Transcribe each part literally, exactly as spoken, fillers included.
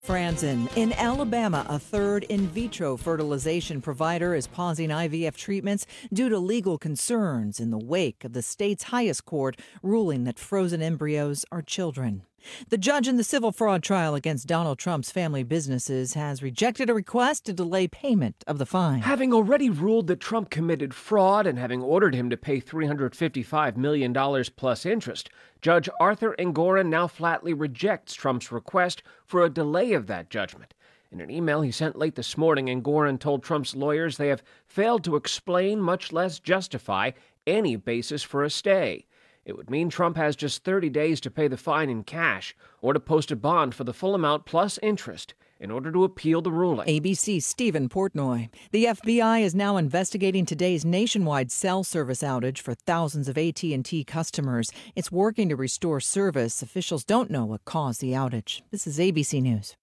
Franzen. In Alabama, a third in vitro fertilization provider is pausing I V F treatments due to legal concerns in the wake of the state's highest court ruling that frozen embryos are children. The judge in the civil fraud trial against Donald Trump's family businesses has rejected a request to delay payment of the fine. Having already ruled that Trump committed fraud and having ordered him to pay three hundred fifty-five million dollars plus interest, Judge Arthur Engoron now flatly rejects Trump's request for a delay of that judgment. In an email he sent late this morning, Engoron told Trump's lawyers they have failed to explain, much less justify, any basis for a stay. It would mean Trump has just thirty days to pay the fine in cash or to post a bond for the full amount plus interest in order to appeal the ruling. A B C's Stephen Portnoy. The F B I is now investigating today's nationwide cell service outage for thousands of A T and T customers. It's working to restore service. Officials don't know what caused the outage. This is A B C News.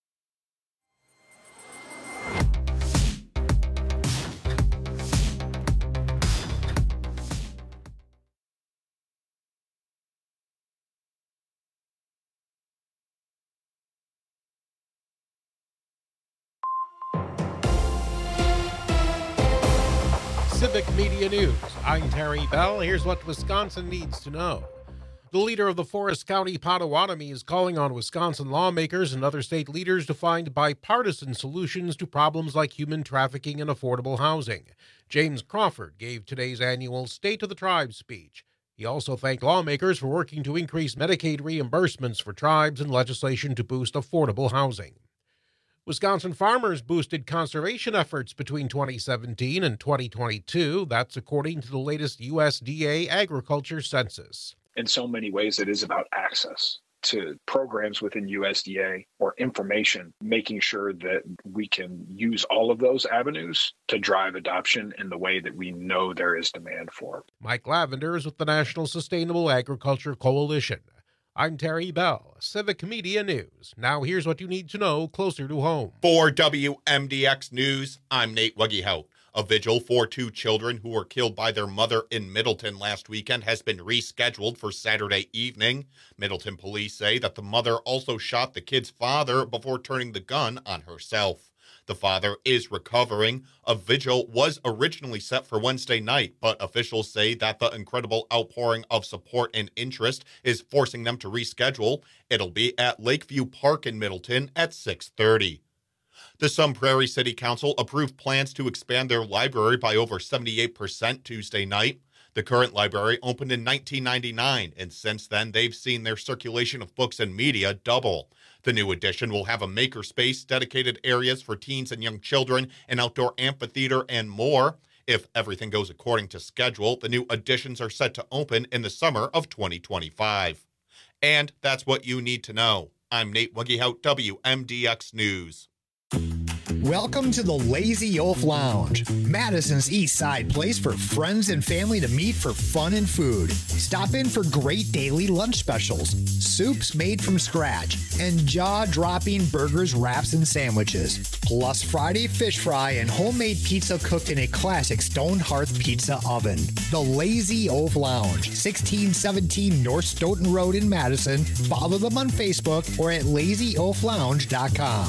Civic Media News. I'm Terry Bell. Here's what Wisconsin needs to know. The leader of the Forest County Potawatomi is calling on Wisconsin lawmakers and other state leaders to find bipartisan solutions to problems like human trafficking and affordable housing. James Crawford gave today's annual State of the Tribes speech. He also thanked lawmakers for working to increase Medicaid reimbursements for tribes and legislation to boost affordable housing. Wisconsin farmers boosted conservation efforts between twenty seventeen and twenty twenty-two. That's according to the latest U S D A agriculture census. In so many ways, it is about access to programs within U S D A or information, making sure that we can use all of those avenues to drive adoption in the way that we know there is demand for. Mike Lavender is with the National Sustainable Agriculture Coalition. I'm Terry Bell, Civic Media News. Now here's what you need to know closer to home. For W M D X News, I'm Nate Wuggehout. A vigil for two children who were killed by their mother in Middleton last weekend has been rescheduled for Saturday evening. Middleton police say that the mother also shot the kid's father before turning the gun on herself. The father is recovering. A vigil was originally set for Wednesday night, but officials say that the incredible outpouring of support and interest is forcing them to reschedule. It'll be at Lakeview Park in Middleton at six thirty. The Sun Prairie City Council approved plans to expand their library by over seventy-eight percent Tuesday night. The current library opened in nineteen ninety-nine, and since then they've seen their circulation of books and media double. The new addition will have a makerspace, dedicated areas for teens and young children, an outdoor amphitheater, and more. If everything goes according to schedule, the new additions are set to open in the summer of twenty twenty-five. And that's what you need to know. I'm Nate Wuggehout, W M D X News. Welcome to the Lazy Oaf Lounge, Madison's East Side place for friends and family to meet for fun and food. Stop in for great daily lunch specials, soups made from scratch, and jaw-dropping burgers, wraps, and sandwiches. Plus Friday fish fry and homemade pizza cooked in a classic stone hearth pizza oven. The Lazy Oaf Lounge, sixteen seventeen North Stoughton Road in Madison. Follow them on Facebook or at lazy oaf lounge dot com.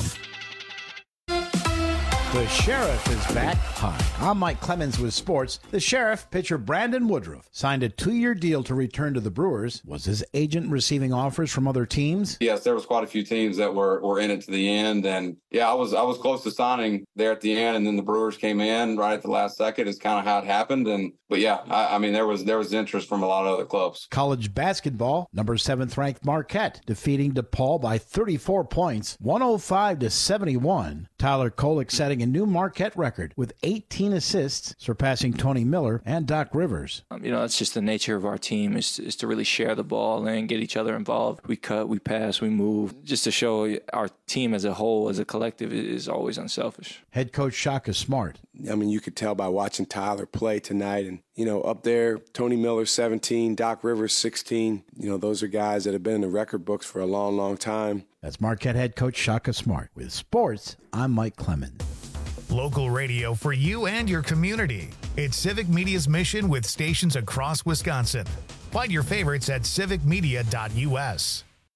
The Sheriff is back. Hi, I'm Mike Clemens with sports. The Sheriff, pitcher Brandon Woodruff, signed a two-year deal to return to the Brewers. Was his agent receiving offers from other teams? Yes, there was quite a few teams that were, were in it to the end. And yeah, I was I was close to signing there at the end, and then the Brewers came in right at the last second. It's kind of how it happened. And but yeah, I, I mean there was there was interest from a lot of other clubs. College basketball, number seventh ranked Marquette defeating DePaul by thirty-four points, one oh five to seventy-one. Tyler Kolek setting a new Marquette record with eighteen assists, surpassing Tony Miller and Doc Rivers. Um, you know, that's just the nature of our team is, is to really share the ball and get each other involved. We cut, we pass, we move, just to show our team as a whole, as a collective, is always unselfish. Head coach Shaka Smart. I mean, you could tell by watching Tyler play tonight. And, you know, up there, Tony Miller, seventeen, Doc Rivers, sixteen. You know, those are guys that have been in the record books for a long, long time. That's Marquette head coach Shaka Smart. With sports, I'm Mike Clemens. Local radio for you and your community. It's Civic Media's mission with stations across Wisconsin. Find your favorites at civic media dot U S.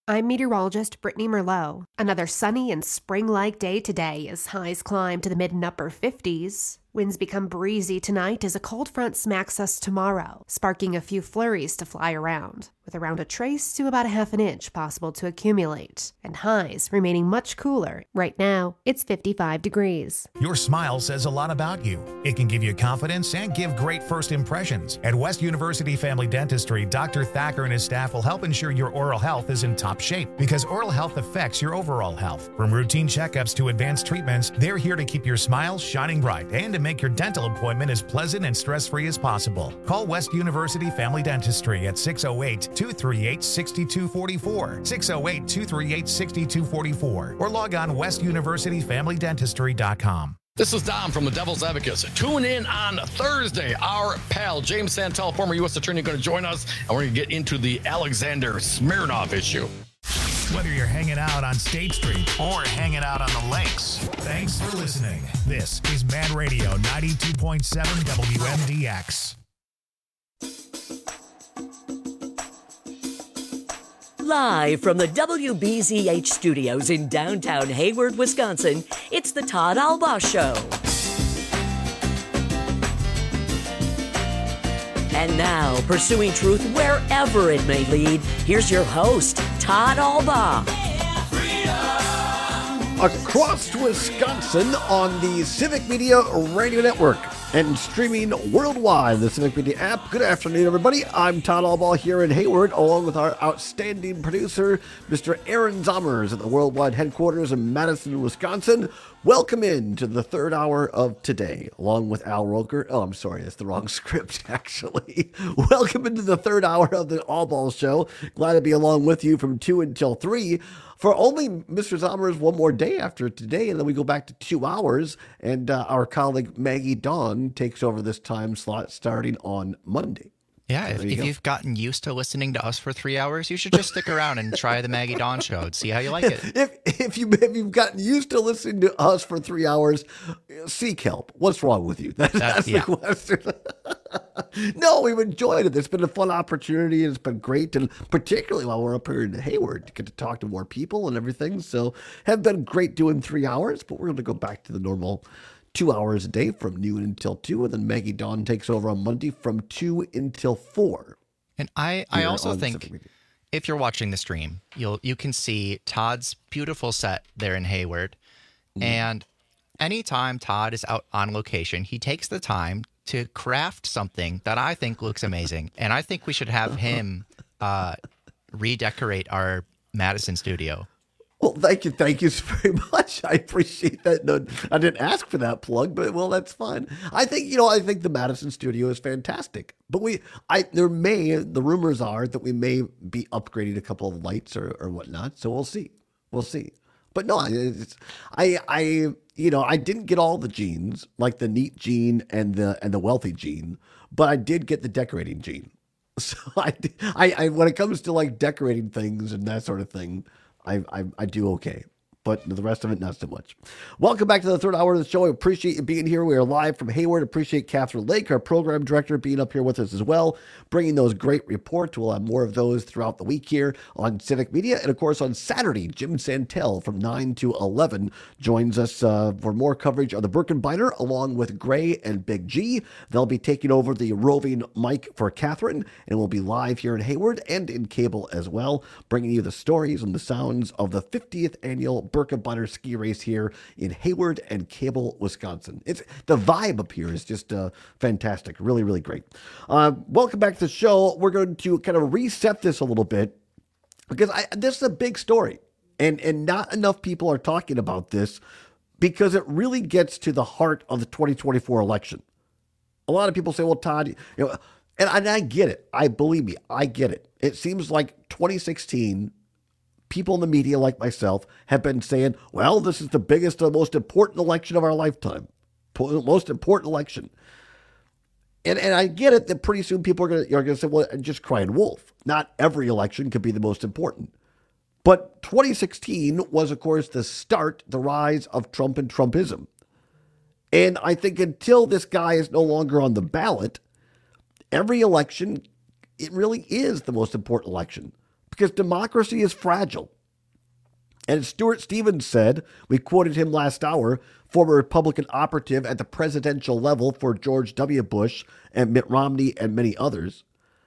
I'm meteorologist Brittany Merlot. Another sunny and spring-like day today as highs climb to the mid and upper fifties. Winds become breezy tonight as a cold front smacks us tomorrow, sparking a few flurries to fly around, with around a trace to about a half an inch possible to accumulate, and highs remaining much cooler. Right now, it's fifty-five degrees. Your smile says a lot about you. It can give you confidence and give great first impressions. At West University Family Dentistry, Doctor Thacker and his staff will help ensure your oral health is in top shape, because oral health affects your overall health. From routine checkups to advanced treatments, they're here to keep your smile shining bright and to make your dental appointment as pleasant and stress-free as possible. Call West University Family Dentistry at six oh eight, two three eight, six two four four, six oh eight, two three eight, six two four four, or log on west university family dentistry dot com. This is Dom from the Devil's Advocates. Tune in on Thursday. Our pal, James Santel, former U S attorney, going to join us, and we're going to get into the Alexander Smirnov issue. Whether you're hanging out on State Street or hanging out on the lakes, thanks for listening. This is Mad Radio ninety-two point seven W M D X. Live from the W B Z H studios in downtown Hayward, Wisconsin, it's the Todd Albaugh Show. And now, pursuing truth wherever it may lead, here's your host, Todd Albaugh. Across Wisconsin on the Civic Media Radio Network and streaming worldwide, the Civic Media app. Good afternoon, everybody. I'm Todd Albaugh here in Hayward, along with our outstanding producer, Mister Aaron Zommers at the worldwide headquarters in Madison, Wisconsin. Welcome in to the third hour of today, along with Al Roker. Oh, I'm sorry, that's the wrong script, actually. Welcome into the third hour of the Albaugh Show. Glad to be along with you from two until three. For only Mister Zommers one more day after today, and then we go back to two hours, and uh, our colleague Maggie Dawn takes over this time slot starting on Monday. Yeah, if, you if go. you've gotten used to listening to us for three hours, you should just stick around and try the Maggie Dawn Show and see how you like it. If if you if you've gotten used to listening to us for three hours, seek help. What's wrong with you? That, that's the yeah. question. No, we've enjoyed it. It's been a fun opportunity. It's been great, and particularly while we're up here in Hayward, to get to talk to more people and everything. So, have been great doing three hours, but we're going to go back to the normal two hours a day from noon until two, and then Maggie Dawn takes over on Monday from two until four. And I, I also think if you're watching the stream, you'll you can see Todd's beautiful set there in Hayward. Mm. And anytime Todd is out on location, he takes the time to craft something that I think looks amazing. And I think we should have him uh, redecorate our Madison studio. Well, thank you. Thank you very much. I appreciate that. No, I didn't ask for that plug, but well, that's fine. I think, you know, I think the Madison studio is fantastic, but we, I, there may, the rumors are that we may be upgrading a couple of lights or, or whatnot. So we'll see. We'll see. But no, it's, I, I, you know, I didn't get all the genes, like the neat gene and the, and the wealthy gene, but I did get the decorating gene. So I, I, I when it comes to like decorating things and that sort of thing, I, I I do okay, but the rest of it, not so much. Welcome back to the third hour of the show. I appreciate you being here. We are live from Hayward. Appreciate Catherine Lake, our program director, being up here with us as well, bringing those great reports. We'll have more of those throughout the week here on Civic Media. And, of course, on Saturday, Jim Santel from nine to eleven joins us uh, for more coverage of the Birkenbeiner, along with Gray and Big G. They'll be taking over the roving mic for Catherine, and we'll be live here in Hayward and in cable as well, bringing you the stories and the sounds of the fiftieth annual Birkenbeiner ski race here in Hayward and Cable, Wisconsin. It's the vibe up here is just uh, fantastic. Really, really great. Uh, welcome back to the show. We're going to kind of reset this a little bit because I, this is a big story, and, and not enough people are talking about this because it really gets to the heart of the twenty twenty-four election. A lot of people say, well, Todd, you know, and, and I get it. I believe me, I get it. It seems like twenty sixteen, people in the media like myself have been saying, well, this is the biggest and most important election of our lifetime. Most important election. And and I get it that pretty soon people are going to say, well, just crying wolf. Not every election could be the most important. But twenty sixteen was, of course, the start, the rise of Trump and Trumpism. And I think until this guy is no longer on the ballot, every election, it really is the most important election. because democracy is fragile. And as Stuart Stevens said, we quoted him last hour, former Republican operative at the presidential level for George W. Bush and Mitt Romney and many others,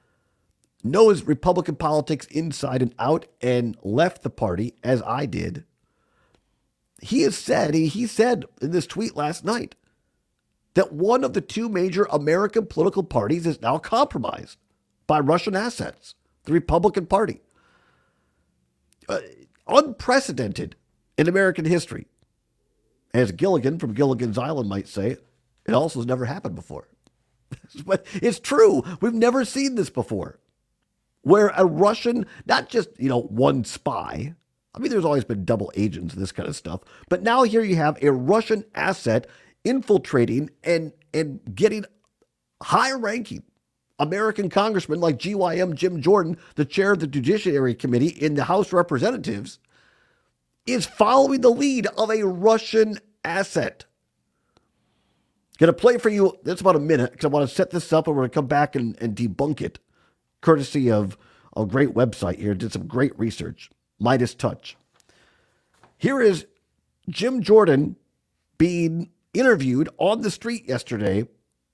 knows Republican politics inside and out and left the party, as I did. He has said, he, he said in this tweet last night, that one of the two major American political parties is now compromised by Russian assets, the Republican Party. Uh, unprecedented in American history. As Gilligan from Gilligan's Island might say, it also has never happened before. But it's true. We've never seen this before. Where a Russian, not just, you know, one spy. I mean, there's always been double agents and this kind of stuff. But now here you have a Russian asset infiltrating and, and getting high-ranking American congressmen like G Y M Jim Jordan, the chair of the Judiciary Committee in the House of Representatives, is following the lead of a Russian asset. Going to play for you, that's about a minute, because I want to set this up and we're going to come back and, and debunk it, courtesy of a great website here. Did some great research, Midas Touch. Here is Jim Jordan being interviewed on the street yesterday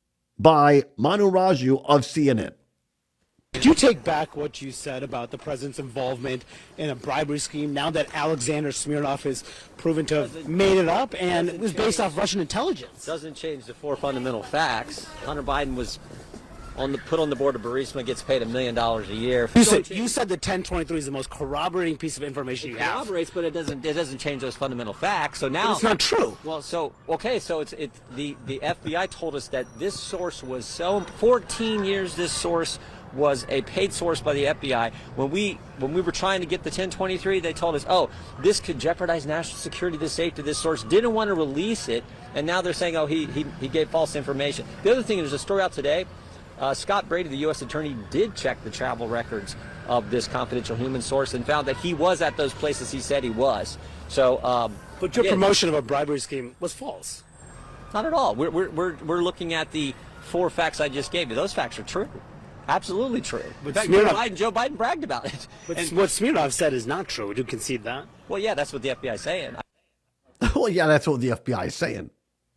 by Manu Raju of C N N. Did you take back what you said about the president's involvement in a bribery scheme now that Alexander Smirnov is proven to have made it up and it was based off Russian intelligence? Doesn't change the four fundamental facts. Hunter Biden was on the put on the board of Burisma, gets paid a million dollars a year. You said, you said the ten twenty-three is the most corroborating piece of information it you have. Corroborates, but it doesn't. It doesn't change those fundamental facts. So now but it's not true. Well, so okay, so it's it. The the F B I told us that this source was so fourteen years. This source was a paid source by the F B I. When we when we were trying to get the ten twenty-three, they told us, oh, this could jeopardize national security, the safety of this source. Didn't want to release it, and now they're saying, oh, he he he gave false information. The other thing, there's a story out today. Uh, Scott Brady, the U S attorney, did check the travel records of this confidential human source and found that he was at those places he said he was. So, um, but your again, promotion of a bribery scheme was false. Not at all. We're we're we're, we're looking at the four facts I just gave you. Those facts are true. Absolutely true. But in fact, Joe Biden, Joe Biden bragged about it. But and, what Smirnov said is not true. Would you concede that? Well, yeah, that's what the F B I is saying. Well, yeah, that's what the F B I is saying.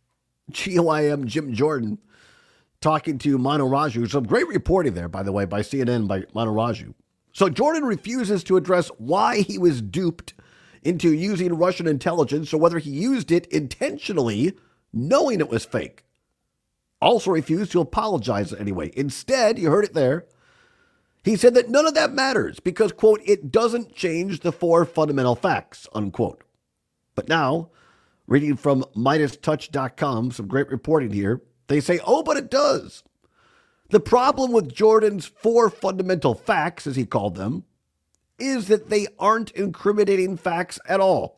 G Y M Jim Jordan talking to Manu Raju. Some great reporting there, by the way, by C N N, by Manu Raju. So Jordan refuses to address why he was duped into using Russian intelligence or whether he used it intentionally, knowing it was fake. Also refused to apologize anyway. Instead, you heard it there, he said that none of that matters because, quote, it doesn't change the four fundamental facts, unquote. But now, reading from Midas Touch dot com, some great reporting here, they say, oh, but it does. The problem with Jordan's four fundamental facts, as he called them, is that they aren't incriminating facts at all.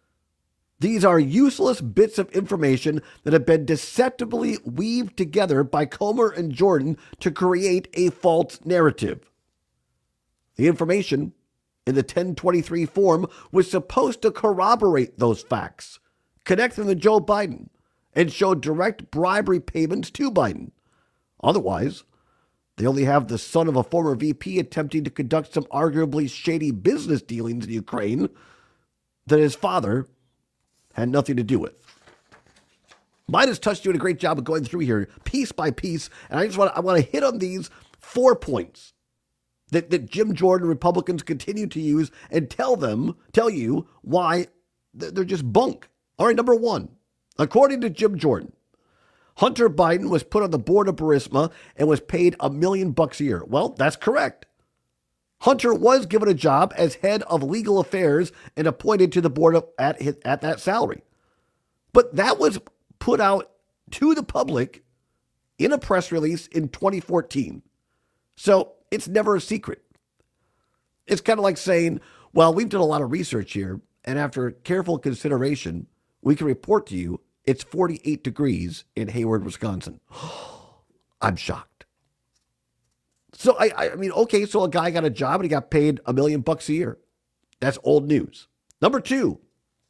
These are useless bits of information that have been deceptively weaved together by Comer and Jordan to create a false narrative. The information in the ten twenty-three form was supposed to corroborate those facts, connect them to Joe Biden, and show direct bribery payments to Biden. Otherwise, they only have the son of a former V P attempting to conduct some arguably shady business dealings in Ukraine that his father had nothing to do with. Midas Touch doing a great job of going through here piece by piece, and I just want to, I want to hit on these four points that, that Jim Jordan Republicans continue to use and tell them, tell you why they're just bunk. All right, number one. According to Jim Jordan, Hunter Biden was put on the board of Burisma and was paid a million bucks a year. Well, that's correct. Hunter was given a job as head of legal affairs and appointed to the board of, at, at that salary. But that was put out to the public in a press release in twenty fourteen. So it's never a secret. It's kind of like saying, well, we've done a lot of research here, and after careful consideration, we can report to you it's forty-eight degrees in Hayward, Wisconsin. I'm shocked. So, I, I mean, okay, so a guy got a job and he got paid a million bucks a year. That's old news. Number two,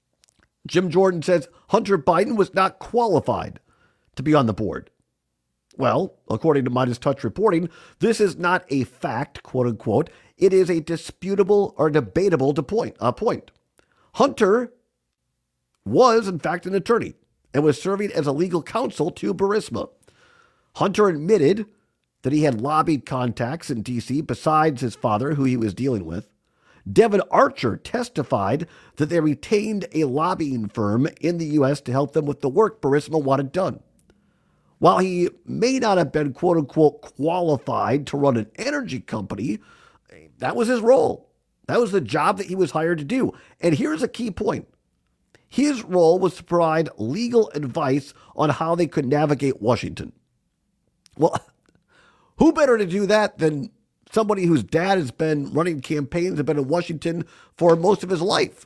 Jim Jordan says Hunter Biden was not qualified to be on the board. Well, according to Midas Touch reporting, this is not a fact, quote unquote. It is a disputable or debatable to point, uh, point. Hunter was, in fact, an attorney and was serving as a legal counsel to Burisma. Hunter admitted that he had lobbied contacts in D C besides his father, who he was dealing with. Devin Archer testified that they retained a lobbying firm in the U S to help them with the work Burisma wanted done. While he may not have been, quote unquote, qualified to run an energy company, that was his role. That was the job that he was hired to do. And here's a key point. His role was to provide legal advice on how they could navigate Washington. Well, who better to do that than somebody whose dad has been running campaigns and been in Washington for most of his life?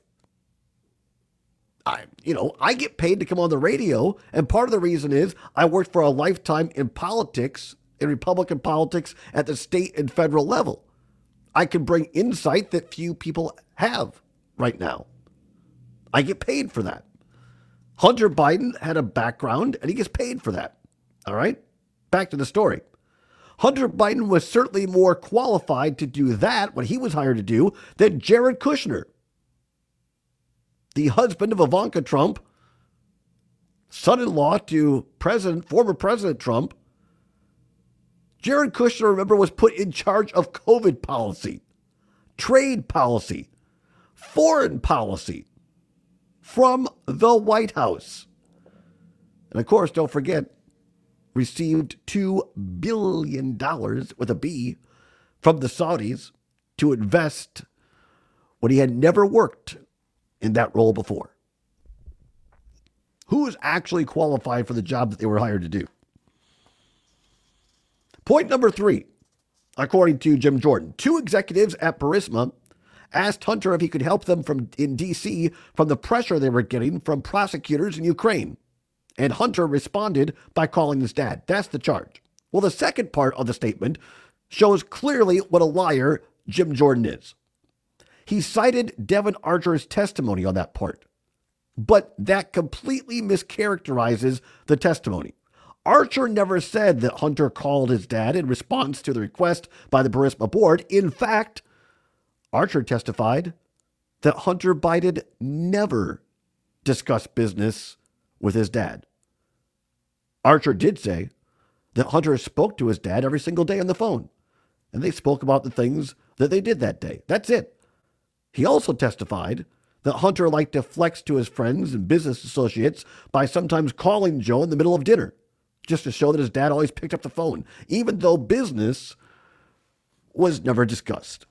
I, you know, I get paid to come on the radio, and part of the reason is I worked for a lifetime in politics, in Republican politics at the state and federal level. I can bring insight that few people have right now. I get paid for that. Hunter Biden had a background, and he gets paid for that. All right? Back to the story. Hunter Biden was certainly more qualified to do that, what he was hired to do, than Jared Kushner, the husband of Ivanka Trump, son-in-law to President, former President Trump. Jared Kushner, remember, was put in charge of COVID policy, trade policy, foreign policy from the White House. And of course, don't forget, received two billion dollars with a B from the Saudis to invest when he had never worked in that role before. Who is actually qualified for the job that they were hired to do? Point number three, according to Jim Jordan, two executives at Burisma asked Hunter if he could help them from in D C from the pressure they were getting from prosecutors in Ukraine. And Hunter responded by calling his dad. That's the charge. Well, the second part of the statement shows clearly what a liar Jim Jordan is. He cited Devin Archer's testimony on that part, but that completely mischaracterizes the testimony. Archer never said that Hunter called his dad in response to the request by the Burisma board. In fact, Archer testified that Hunter Biden never discussed business with his dad. Archer did say that Hunter spoke to his dad every single day on the phone, and they spoke about the things that they did that day. That's it. He also testified that Hunter liked to flex to his friends and business associates by sometimes calling Joe in the middle of dinner, just to show that his dad always picked up the phone, even though business was never discussed.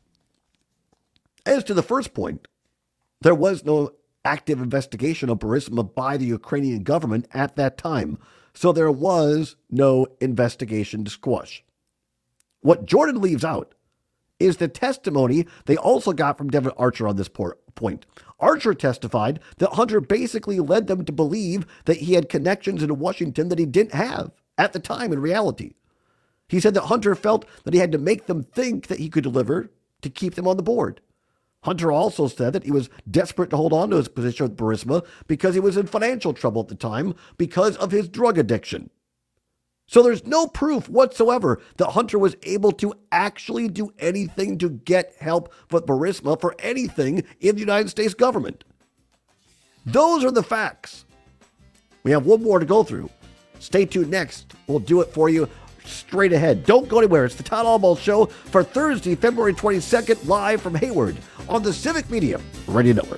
As to the first point, there was no active investigation of Burisma by the Ukrainian government at that time, so there was no investigation to squash. What Jordan leaves out is the testimony they also got from Devin Archer on this point. Archer testified that Hunter basically led them to believe that he had connections in Washington that he didn't have at the time in reality. He said that Hunter felt that he had to make them think that he could deliver to keep them on the board. Hunter also said that he was desperate to hold on to his position with Burisma because he was in financial trouble at the time because of his drug addiction. So there's no proof whatsoever that Hunter was able to actually do anything to get help with Burisma for anything in the United States government. Those are the facts. We have one more to go through. Stay tuned next. We'll do it for you straight ahead. Don't go anywhere. It's the Todd Albaugh Show for Thursday, February twenty-second, live from Hayward on the Civic Media Radio Network.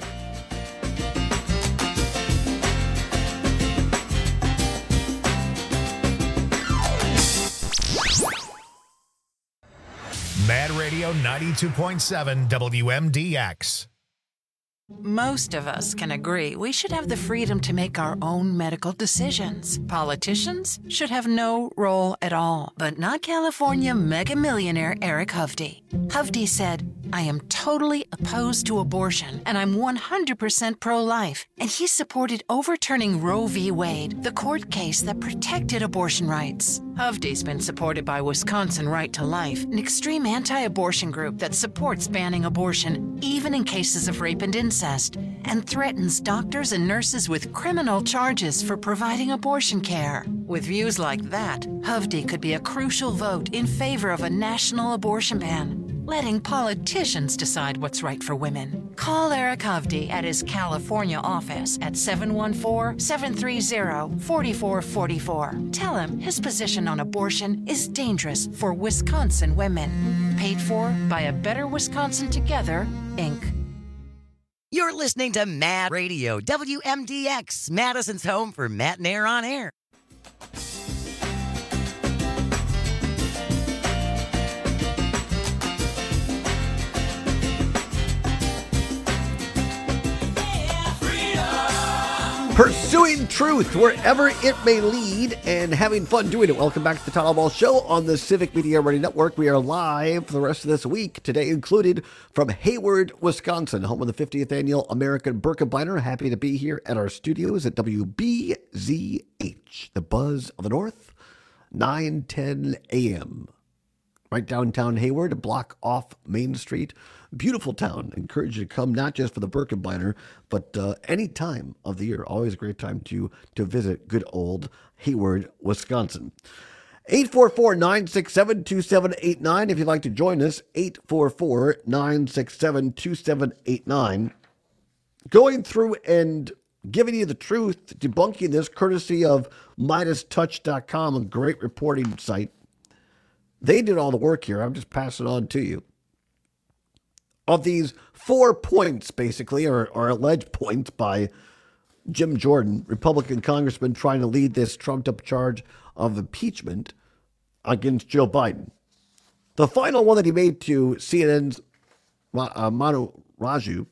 Mad Radio ninety-two point seven W M D X. Most of us can agree we should have the freedom to make our own medical decisions. Politicians should have no role at all, but not California mega millionaire Eric Hovde. Hovde said, I am totally opposed to abortion, and I'm one hundred percent pro-life. And he supported overturning Roe v. Wade, the court case that protected abortion rights. Hovde's been supported by Wisconsin Right to Life, an extreme anti-abortion group that supports banning abortion, even in cases of rape and incest, and threatens doctors and nurses with criminal charges for providing abortion care. With views like that, Hovde could be a crucial vote in favor of a national abortion ban, letting politicians decide what's right for women. Call Eric Hovde at his California office at seven one four, seven three zero, four four four four. Tell him his position on abortion is dangerous for Wisconsin women. Paid for by A Better Wisconsin Together, Incorporated. You're listening to Mad Radio, W M D X, Madison's home for Matt and Air on Air. Pursuing truth wherever it may lead and having fun doing it. Welcome back to the Todd Ball Show on the Civic Media Radio Network. We are live for the rest of this week, today included from Hayward, Wisconsin, home of the fiftieth Annual American Birkebeiner. Happy to be here at our studios at W B Z H, the Buzz of the North, nine ten a.m. Right downtown Hayward, a block off Main Street. Beautiful town. Encourage you to come, not just for the Birkebeiner, but uh, any time of the year. Always a great time to to visit good old Hayward, Wisconsin. eight four four, nine six seven, two seven eight nine if you'd like to join us. eight four four, nine six seven, two seven eight nine. Going through and giving you the truth, debunking this courtesy of Midas Touch dot com, a great reporting site. They did all the work here. I'm just passing it on to you. Of these four points, basically, or, or alleged points by Jim Jordan, Republican congressman trying to lead this trumped-up charge of impeachment against Joe Biden. The final one that he made to C N N's uh, Manu Raju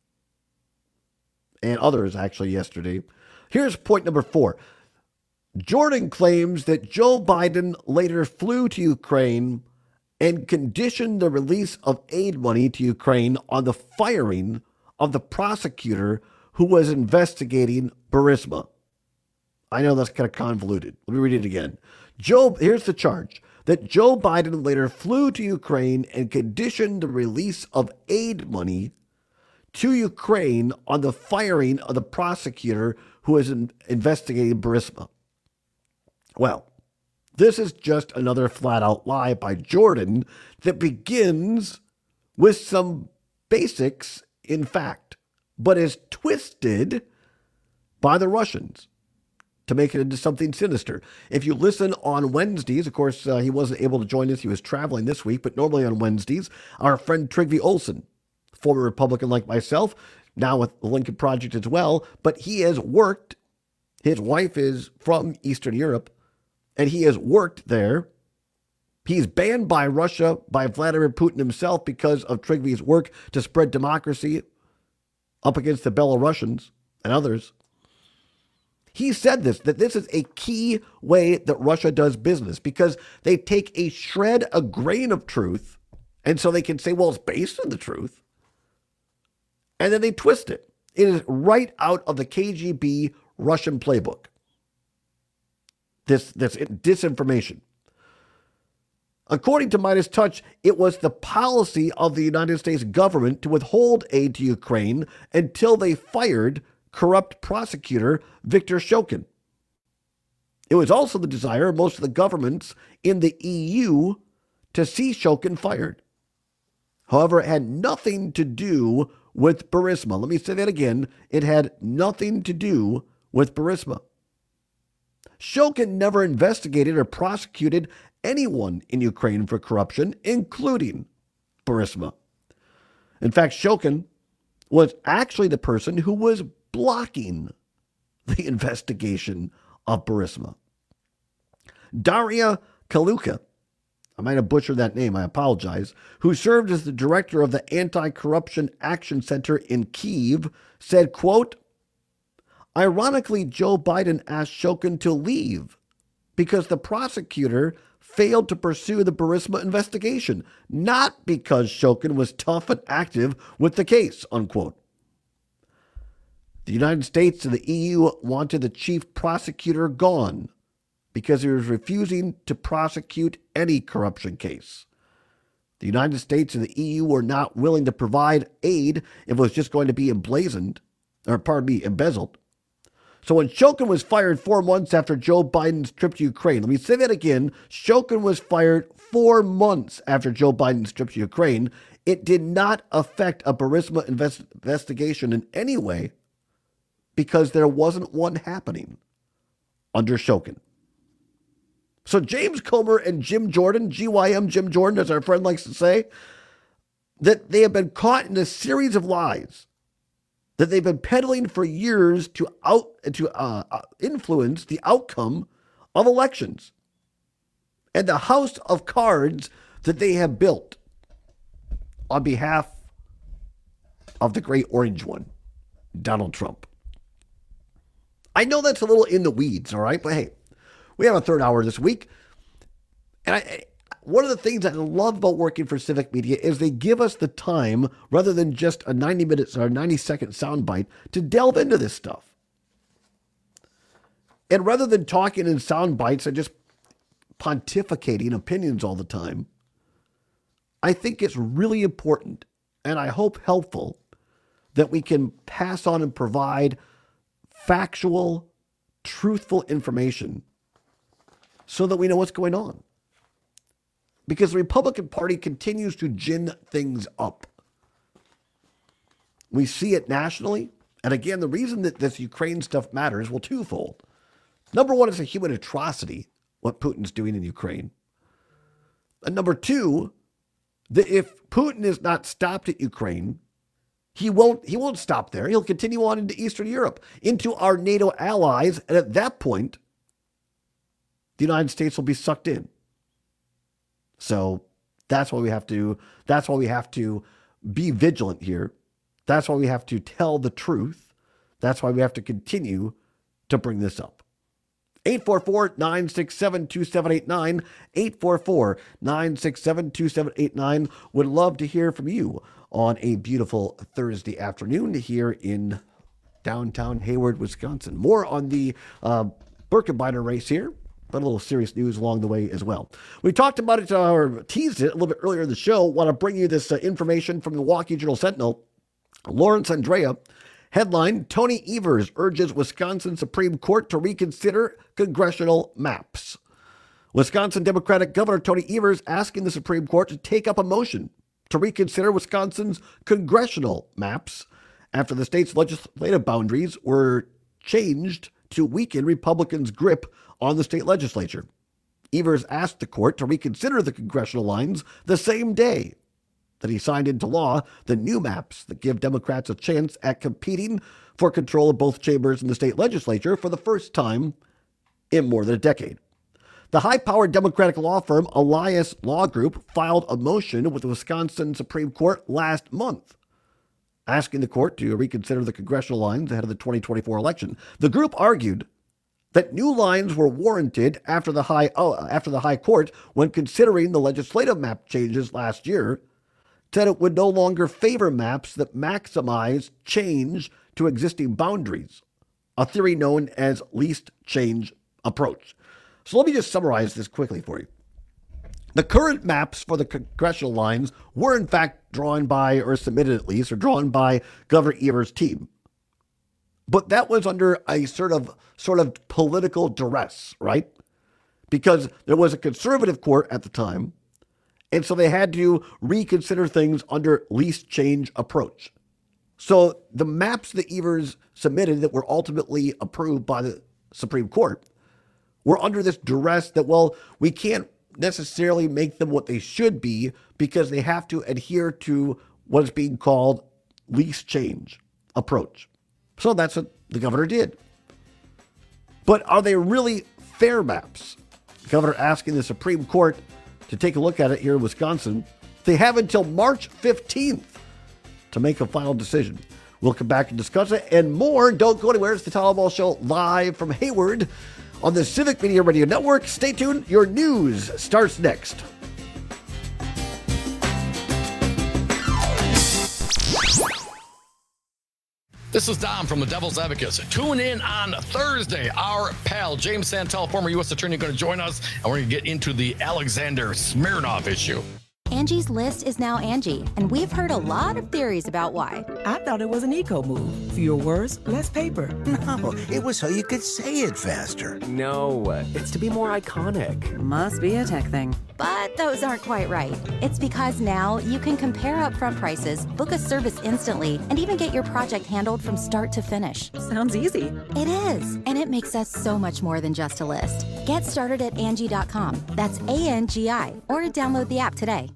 and others, actually, yesterday. Here's point number four. Jordan claims that Joe Biden later flew to Ukraine and conditioned the release of aid money to Ukraine on the firing of the prosecutor who was investigating Burisma. I know that's kind of convoluted. Let me read it again. Joe, here's the charge. That Joe Biden later flew to Ukraine and conditioned the release of aid money to Ukraine on the firing of the prosecutor who was in, investigating Burisma. Well, this is just another flat-out lie by Jordan that begins with some basics in fact, but is twisted by the Russians to make it into something sinister. If you listen on Wednesdays, of course, uh, he wasn't able to join us. He was traveling this week, but normally on Wednesdays, our friend Trygve Olsen, former Republican like myself, now with the Lincoln Project as well, but he has worked, his wife is from Eastern Europe, and he has worked there. He's banned by Russia, by Vladimir Putin himself, because of Trygve's work to spread democracy up against the Belarusians and others. He said this, that this is a key way that Russia does business, because they take a shred, a grain of truth, and so they can say, well, it's based on the truth, and then they twist it. It is right out of the K G B Russian playbook. This, this disinformation. According to Midas Touch, it was the policy of the United States government to withhold aid to Ukraine until they fired corrupt prosecutor Viktor Shokin. It was also the desire of most of the governments in the E U to see Shokin fired. However, it had nothing to do with Burisma. Let me say that again. It had nothing to do with Burisma. Shokin never investigated or prosecuted anyone in Ukraine for corruption, including Burisma. In fact, Shokin was actually the person who was blocking the investigation of Burisma. Daria Kaluka, I might have butchered that name, I apologize, who served as the director of the Anti-Corruption Action Center in Kyiv, said, quote, ironically, Joe Biden asked Shokin to leave because the prosecutor failed to pursue the Burisma investigation, not because Shokin was tough and active with the case, unquote. The United States and the E U wanted the chief prosecutor gone because he was refusing to prosecute any corruption case. The United States and the E U were not willing to provide aid if it was just going to be emblazoned, or pardon me, embezzled. So when Shokin was fired four months after Joe Biden's trip to Ukraine, let me say that again, Shokin was fired four months after Joe Biden's trip to Ukraine. It did not affect a Burisma invest- investigation in any way because there wasn't one happening under Shokin. So James Comer and Jim Jordan, G Y M Jim Jordan, as our friend likes to say, that they have been caught in a series of lies that they've been peddling for years to out to uh, influence the outcome of elections and the house of cards that they have built on behalf of the great orange one, Donald Trump. I know that's a little in the weeds, all right, but hey, we have a third hour this week, and I. One of the things I love about working for Civic Media is they give us the time, rather than just a ninety minutes or ninety second soundbite, to delve into this stuff. And rather than talking in sound bites and just pontificating opinions all the time, I think it's really important, and I hope helpful, that we can pass on and provide factual, truthful information so that we know what's going on. Because the Republican Party continues to gin things up. We see it nationally. And again, the reason that this Ukraine stuff matters, well, twofold. Number one, it's a human atrocity, what Putin's doing in Ukraine. And number two, that if Putin is not stopped at Ukraine, he won't, he won't stop there. He'll continue on into Eastern Europe, into our NATO allies. And at that point, the United States will be sucked in. So that's why we have to, that's why we have to be vigilant here. That's why we have to tell the truth. That's why we have to continue to bring this up. eight four four, nine six seven, two seven eight nine, eight four four, nine six seven, two seven eight nine. Would love to hear from you on a beautiful Thursday afternoon here in downtown Hayward, Wisconsin. More on the uh, Birkebeiner race here, but a little serious news along the way as well. We talked about it, uh, or teased it a little bit earlier in the show. Want to bring you this uh, information from the Milwaukee Journal Sentinel. Lawrence Andrea, headline, Tony Evers urges Wisconsin Supreme Court to reconsider congressional maps. Wisconsin Democratic Governor Tony Evers asking the Supreme Court to take up a motion to reconsider Wisconsin's congressional maps after the state's legislative boundaries were changed to weaken Republicans' grip on the state legislature. Evers asked the court to reconsider the congressional lines the same day that he signed into law the new maps that give Democrats a chance at competing for control of both chambers in the state legislature for the first time in more than a decade. The high-powered Democratic law firm Elias Law Group filed a motion with the Wisconsin Supreme Court last month, asking the court to reconsider the congressional lines ahead of the twenty twenty-four election. The group argued that new lines were warranted after the high oh, after the high court, when considering the legislative map changes last year, said it would no longer favor maps that maximize change to existing boundaries, a theory known as least change approach. So let me just summarize this quickly for you. The current maps for the congressional lines were in fact drawn by, or submitted at least, or drawn by Governor Evers' team. But that was under a sort of sort of political duress, right? Because there was a conservative court at the time, and so they had to reconsider things under least change approach. So the maps that Evers submitted that were ultimately approved by the Supreme Court were under this duress that, well, we can't necessarily make them what they should be because they have to adhere to what is being called least change approach. So that's what the governor did. But are they really fair maps? The governor asking the Supreme Court to take a look at it here in Wisconsin. They have until March fifteenth to make a final decision. We'll come back and discuss it and more. Don't go anywhere. It's the Todd Ball Show live from Hayward on the Civic Media Radio Network. Stay tuned. Your news starts next. This is Dom from the Devil's Advocates. Tune in on Thursday. Our pal, James Santel, former U S attorney, going to join us, and we're going to get into the Alexander Smirnov issue. Angie's List is now Angie, and we've heard a lot of theories about why. I thought it was an eco move. Fewer words, less paper. No, it was so you could say it faster. No, it's to be more iconic. Must be a tech thing. But those aren't quite right. It's because now you can compare upfront prices, book a service instantly, and even get your project handled from start to finish. Sounds easy. It is, and it makes us so much more than just a list. Get started at Angie dot com. That's A N G I, or download the app today.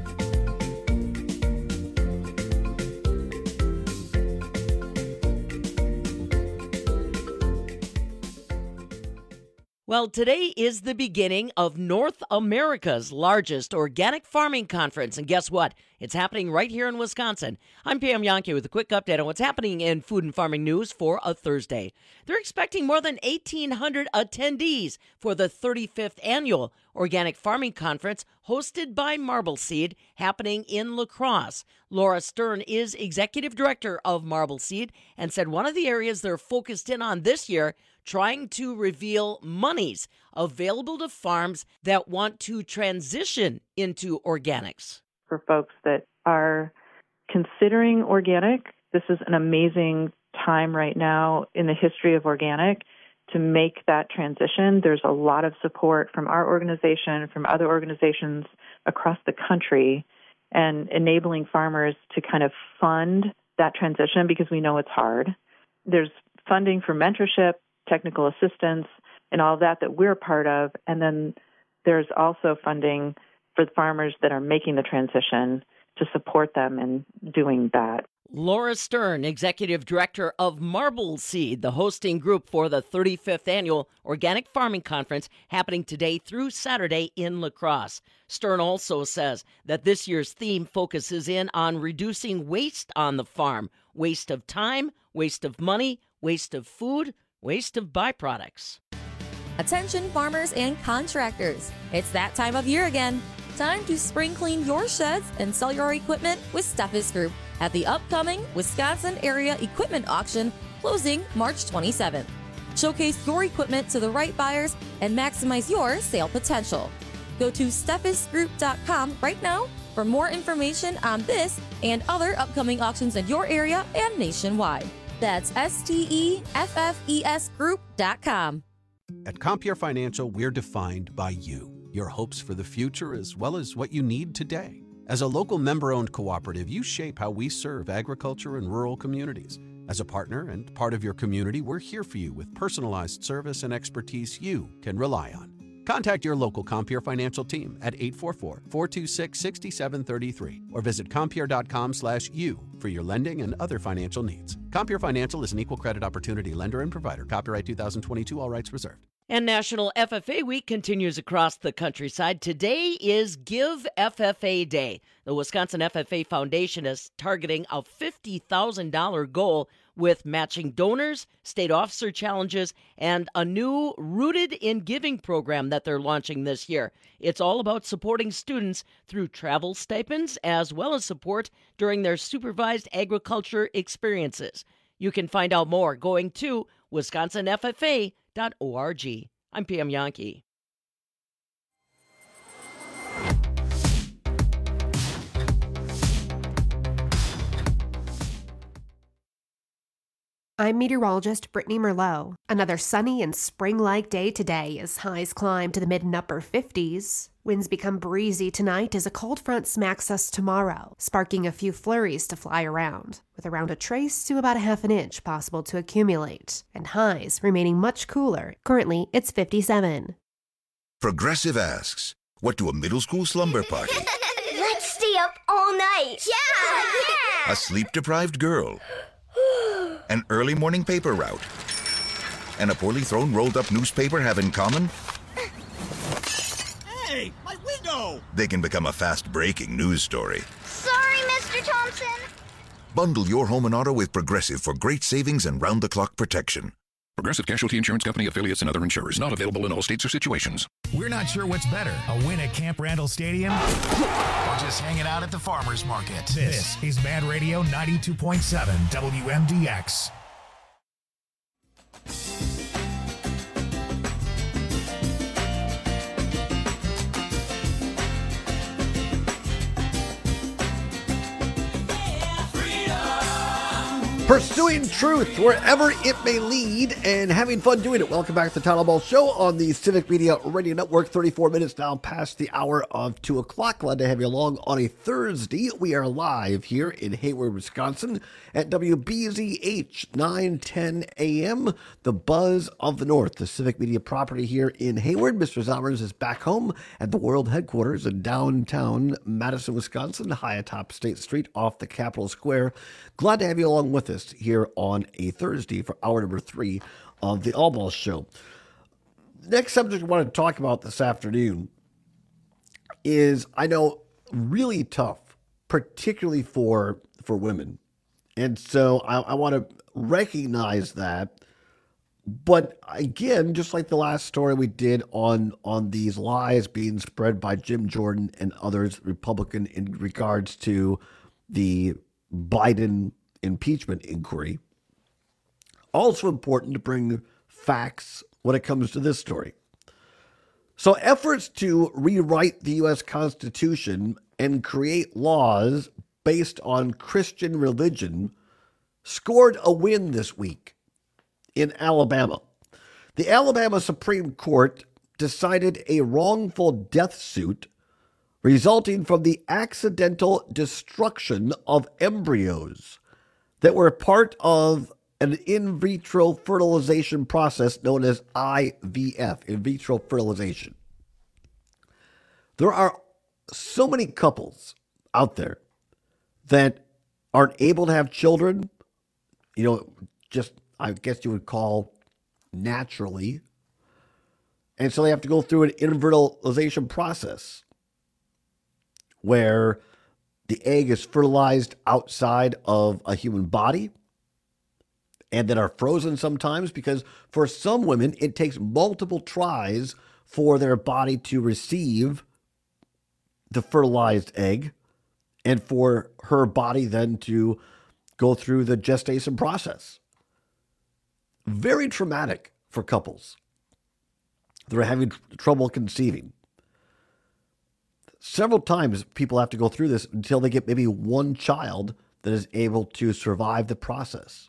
Well, today is the beginning of North America's largest organic farming conference. And guess what? It's happening right here in Wisconsin. I'm Pam Yankee with a quick update on what's happening in food and farming news for a Thursday. They're expecting more than eighteen hundred attendees for the thirty-fifth annual Organic Farming Conference hosted by Marble Seed, happening in La Crosse. Laura Stern is executive director of Marble Seed and said one of the areas they're focused in on this year, trying to reveal monies available to farms that want to transition into organics. For folks that are considering organic, this is an amazing time right now in the history of organic to make that transition. There's a lot of support from our organization, from other organizations across the country, and enabling farmers to kind of fund that transition because we know it's hard. There's funding for mentorship, technical assistance, and all of that that we're part of. And then there's also funding for the farmers that are making the transition to support them in doing that. Laura Stern, executive director of Marble Seed, the hosting group for the thirty-fifth annual Organic Farming Conference, happening today through Saturday in La Crosse. Stern also says that this year's theme focuses in on reducing waste on the farm, waste of time, waste of money, waste of food, waste of byproducts. Attention farmers and contractors. It's that time of year again. Time to spring clean your sheds and sell your equipment with Steffes Group at the upcoming Wisconsin Area Equipment Auction closing March twenty-seventh. Showcase your equipment to the right buyers and maximize your sale potential. Go to steffes group dot com right now for more information on this and other upcoming auctions in your area and nationwide. That's S T E F F E S group dot com. At Compeer Financial, we're defined by you, your hopes for the future as well as what you need today. As a local member-owned cooperative, you shape how we serve agriculture and rural communities. As a partner and part of your community, we're here for you with personalized service and expertise you can rely on. Contact your local Compeer Financial team at eight four four, four two six, six seven three three or visit compeer dot com slash you for your lending and other financial needs. Compeer Financial is an equal credit opportunity lender and provider. Copyright two thousand twenty-two, all rights reserved. And National F F A Week continues across the countryside. Today is Give F F A Day. The Wisconsin F F A Foundation is targeting a fifty thousand dollars goal with matching donors, state officer challenges, and a new Rooted in Giving program that they're launching this year. It's all about supporting students through travel stipends as well as support during their supervised agriculture experiences. You can find out more going to wisconsin f f a dot org. I'm Pam Yankee. I'm meteorologist Brittany Merlot. Another sunny and spring-like day today as highs climb to the mid and upper fifties. Winds become breezy tonight as a cold front smacks us tomorrow, sparking a few flurries to fly around, with around a trace to about a half an inch possible to accumulate, and highs remaining much cooler. Currently, it's fifty-seven. Progressive asks, what do a middle school slumber party, Let's stay up all night. Yeah! yeah. a sleep-deprived girl, an early morning paper route, and a poorly thrown rolled-up newspaper have in common? Hey, my window! They can become a fast-breaking news story. Sorry, Mister Thompson. Bundle your home and auto with Progressive for great savings and round-the-clock protection. Progressive Casualty Insurance Company, affiliates, and other insurers. Not available in all states or situations. We're not sure what's better, a win at Camp Randall Stadium or just hanging out at the farmer's market. This is Mad Radio ninety-two point seven W M D X. Pursuing truth wherever it may lead and having fun doing it. Welcome back to the Todd Ball Show on the Civic Media Radio Network. thirty-four minutes now past the hour of two o'clock. Glad to have you along on a Thursday. We are live here in Hayward, Wisconsin at W B Z H nine ten A M, the Buzz of the North, the Civic Media property here in Hayward. Mister Zommers is back home at the world headquarters in downtown Madison, Wisconsin, high atop State Street off the Capitol Square. Glad to have you along with us here on a Thursday for hour number three of the All Ball Show. Next subject I want to talk about this afternoon is, I know, really tough, particularly for for women. And so I, I want to recognize that. But again, just like the last story we did on, on these lies being spread by Jim Jordan and others, Republican, in regards to the Biden impeachment inquiry, also important to bring facts when it comes to this story. So efforts to rewrite the U S Constitution and create laws based on Christian religion scored a win this week in Alabama. The Alabama Supreme Court decided a wrongful death suit resulting from the accidental destruction of embryos that were part of an in vitro fertilization process known as I V F, in vitro fertilization. There are so many couples out there that aren't able to have children, you know, just, I guess you would call naturally. And so they have to go through an in-fertilization process where the egg is fertilized outside of a human body and that are frozen sometimes, because for some women, it takes multiple tries for their body to receive the fertilized egg and for her body then to go through the gestation process. Very traumatic for couples that are having trouble conceiving. Several times people have to go through this until they get maybe one child that is able to survive the process.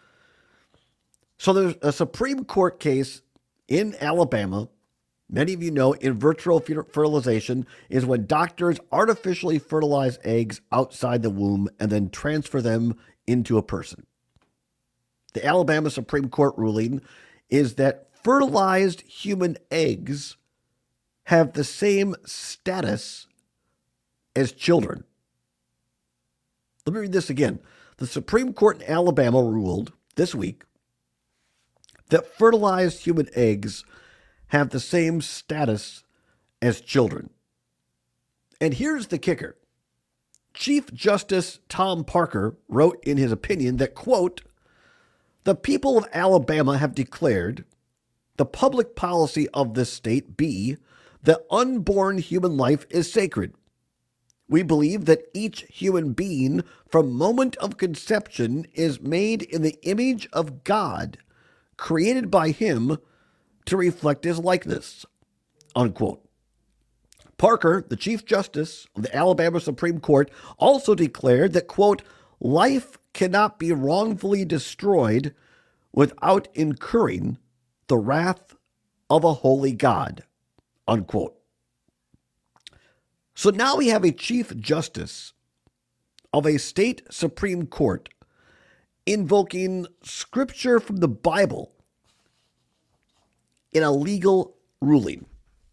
So there's a Supreme Court case in Alabama. Many of you know in vitro fertilization is when doctors artificially fertilize eggs outside the womb and then transfer them into a person. The Alabama Supreme Court ruling is that fertilized human eggs have the same status as children. Let me read this again. The Supreme Court in Alabama ruled this week that fertilized human eggs have the same status as children. And here's the kicker. Chief Justice Tom Parker wrote in his opinion that, quote, "The people of Alabama have declared the public policy of this state be that unborn human life is sacred. We believe that each human being from moment of conception is made in the image of God, created by him to reflect his likeness," unquote. Parker, the Chief Justice of the Alabama Supreme Court, also declared that, quote, "life cannot be wrongfully destroyed without incurring the wrath of a holy God," unquote. So now we have a Chief Justice of a state Supreme Court invoking scripture from the Bible in a legal ruling.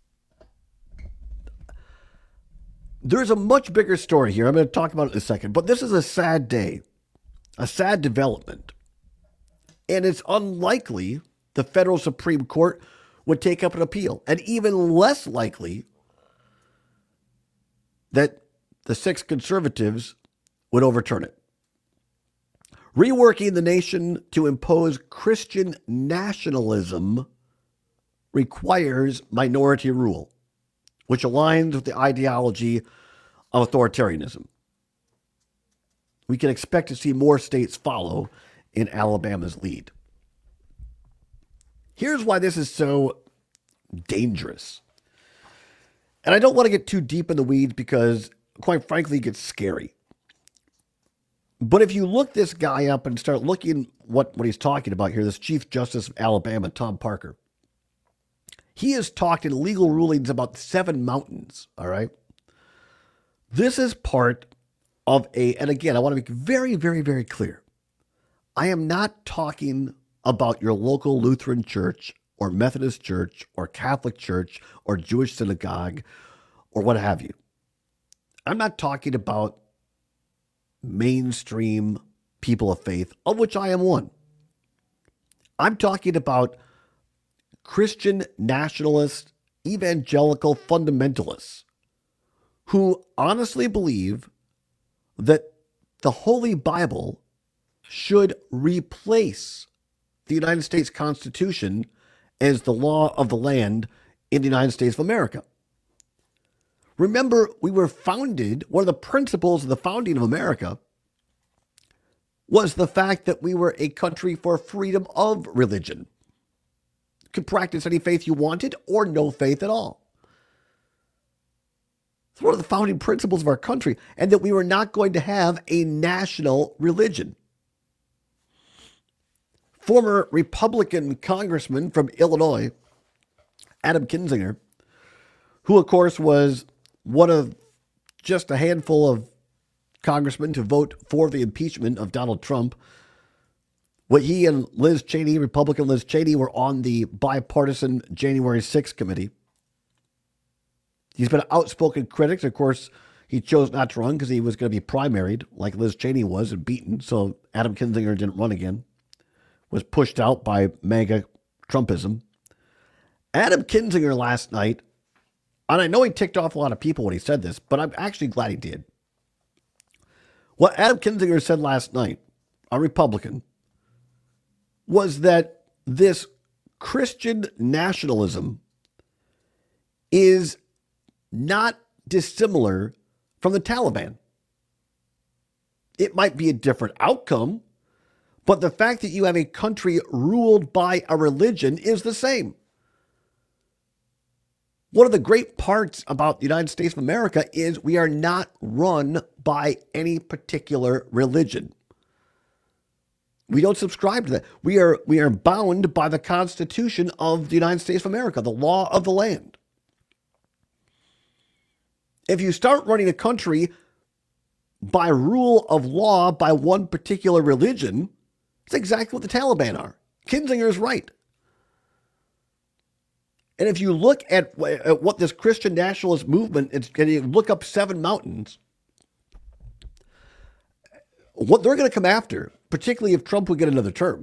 There's a much bigger story here. I'm going to talk about it in a second, but this is a sad day, a sad development. And it's unlikely the federal Supreme Court would take up an appeal, and even less likely that the six conservatives would overturn it. Reworking the nation to impose Christian nationalism requires minority rule, which aligns with the ideology of authoritarianism. We can expect to see more states follow in Alabama's lead. Here's why this is so dangerous. And I don't want to get too deep in the weeds because, quite frankly, it gets scary. But if you look this guy up and start looking what, what he's talking about here, this Chief Justice of Alabama, Tom Parker, he has talked in legal rulings about seven mountains, all right? This is part of a, and again, I want to make very, very, very clear. I am not talking about your local Lutheran church or Methodist church or Catholic church or Jewish synagogue or what have you. I'm not talking about mainstream people of faith, of which I am one. I'm talking about Christian nationalist, evangelical fundamentalists who honestly believe that the Holy Bible should replace the United States Constitution as the law of the land in the United States of America. Remember, we were founded, one of the principles of the founding of America was the fact that we were a country for freedom of religion. You could practice any faith you wanted or no faith at all. It's one of the founding principles of our country, and that we were not going to have a national religion. Former Republican congressman from Illinois, Adam Kinzinger, who of course was one of just a handful of congressmen to vote for the impeachment of Donald Trump. What he and Liz Cheney, Republican Liz Cheney, were on the bipartisan January sixth committee. He's been an outspoken critic. Of course, he chose not to run because he was going to be primaried like Liz Cheney was and beaten. So Adam Kinzinger didn't run again. Was pushed out by MAGA Trumpism. Adam Kinzinger last night, and I know he ticked off a lot of people when he said this, but I'm actually glad he did. What Adam Kinzinger said last night, a Republican, was that this Christian nationalism is not dissimilar from the Taliban. It might be a different outcome, but the fact that you have a country ruled by a religion is the same. One of the great parts about the United States of America is we are not run by any particular religion. We don't subscribe to that. We are, we are bound by the Constitution of the United States of America, the law of the land. If you start running a country by rule of law by one particular religion, it's exactly what the Taliban are. Kinzinger is right. And if you look at, at what this Christian nationalist movement is, and you look up seven mountains, what they're going to come after, particularly if Trump would get another term,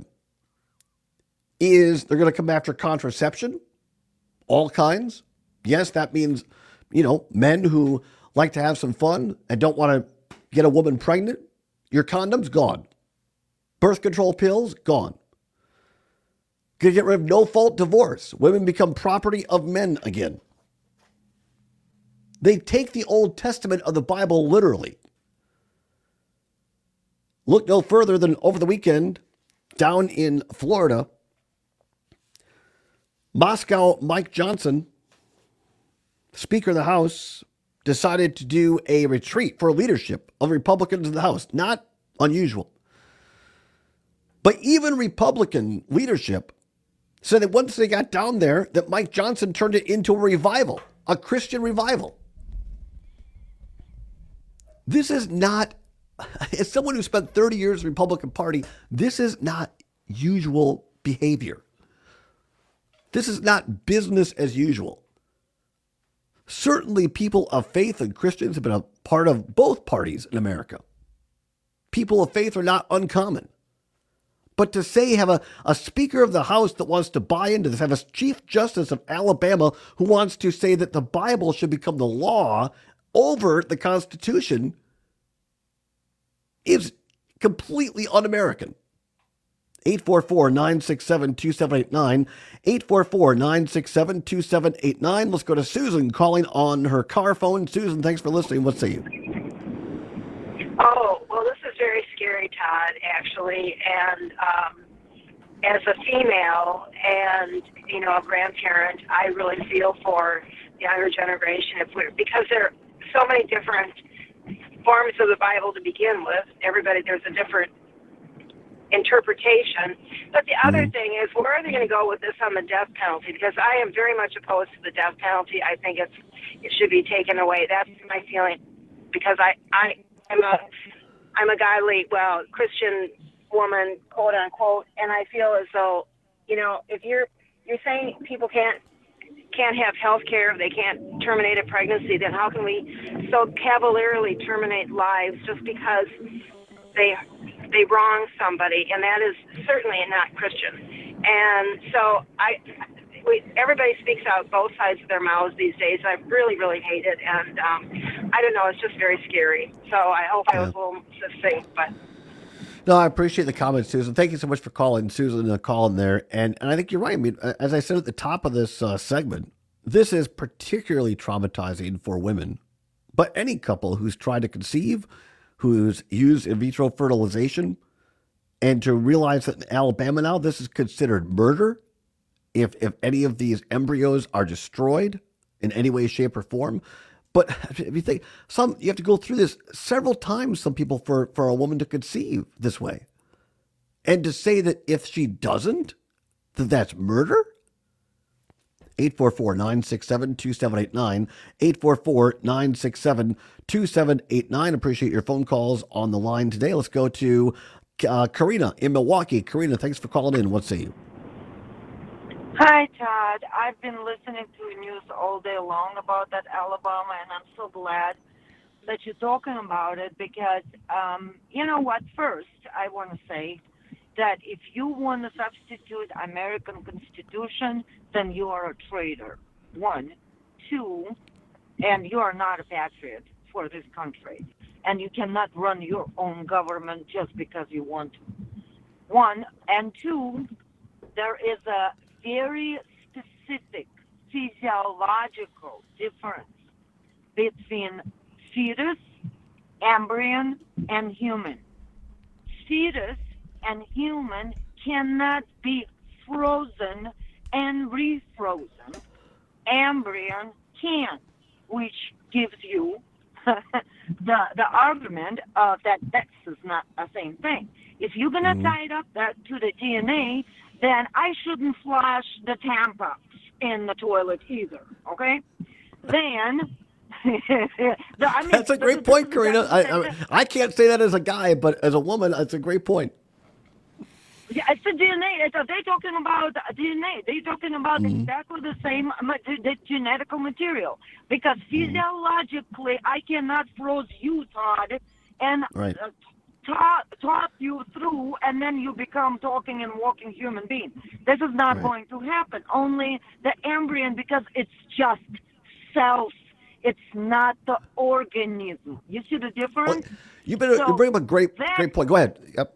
is they're going to come after contraception, all kinds. Yes, that means, you know, men who like to have some fun and don't want to get a woman pregnant. Your condom's gone. Birth control pills, gone. Going to get rid of no-fault divorce. Women become property of men again. They take the Old Testament of the Bible literally. Look no further than over the weekend, down in Florida, Moscow Mike Johnson, Speaker of the House, decided to do a retreat for leadership of Republicans in the House. Not unusual. But even Republican leadership said that once they got down there, that Mike Johnson turned it into a revival, a Christian revival. This is not, as someone who spent thirty years in the Republican Party, this is not usual behavior. This is not business as usual. Certainly people of faith and Christians have been a part of both parties in America. People of faith are not uncommon. But to say have a, a Speaker of the House that wants to buy into this, have a Chief Justice of Alabama who wants to say that the Bible should become the law over the Constitution is completely un-American. eight four four, nine six seven, two seven eight nine. eight four four, nine six seven, two seven eight nine. Let's go to Susan calling on her car phone. Susan, thanks for listening. What say you? Oh, well, this is very scary, Todd, actually. And um, as a female and, you know, a grandparent, I really feel for the younger generation if we're, because there are so many different forms of the Bible to begin with. Everybody, there's a different interpretation. But the other mm-hmm. thing is, where are they going to go with this on the death penalty? Because I am very much opposed to the death penalty. I think it's it should be taken away. That's my feeling. Because I, I am a I'm a godly, well, Christian woman, quote unquote, and I feel as though, you know, if you're you're saying people can't can't have health care, they can't terminate a pregnancy, then how can we so cavalierly terminate lives just because they they wrong somebody? And that is certainly not Christian. And so I, we, everybody speaks out both sides of their mouths these days. I really, really hate it. And um, I don't know, it's just very scary. So I hope I was a little succinct, but. No, I appreciate the comments, Susan. Thank you so much for calling, Susan, uh, calling there. And and I think you're right. I mean, as I said at the top of this uh, segment, this is particularly traumatizing for women. But any couple who's tried to conceive, who's used in vitro fertilization, and to realize that in Alabama now, this is considered murder if if any of these embryos are destroyed in any way, shape, or form. But if you think, some you have to go through this several times, some people, for, for a woman to conceive this way. And to say that if she doesn't, that that's murder? eight four four, nine six seven, two seven eight nine. eight four four, nine six seven, two seven eight nine. Appreciate your phone calls on the line today. Let's go to uh, Karina in Milwaukee. Karina, thanks for calling in. What say you? Hi, Todd. I've been listening to the news all day long about that Alabama, and I'm so glad that you're talking about it because, um, you know what, first, I want to say that if you want to substitute American Constitution, then you are a traitor, one. Two, and you are not a patriot for this country. And you cannot run your own government just because you want to. One. And two, there is a very specific physiological difference between fetus, embryon, and human. Fetus and human cannot be frozen and refrozen. Embryon can, which gives you the the argument of that this is not the same thing. If you're going to mm-hmm. tie it up that to the D N A, then I shouldn't flush the tampons in the toilet either, okay? Then, the, I mean, that's a great the, point, the, Karina. The, I, I, I can't say that as a guy, but as a woman, that's a great point. Yeah, it's the D N A. It's, they're talking about D N A. They're talking about mm-hmm. exactly the same the, the genetic material. Because physiologically, I cannot froze you, Todd, and right. uh, Taught, taught you through, and then you become talking and walking human being. This is not right. going to happen. Only the embryon, because it's just cells. It's not the organism. You see the difference? Well, you better so you bring up a great, that, great point. Go ahead. Yep.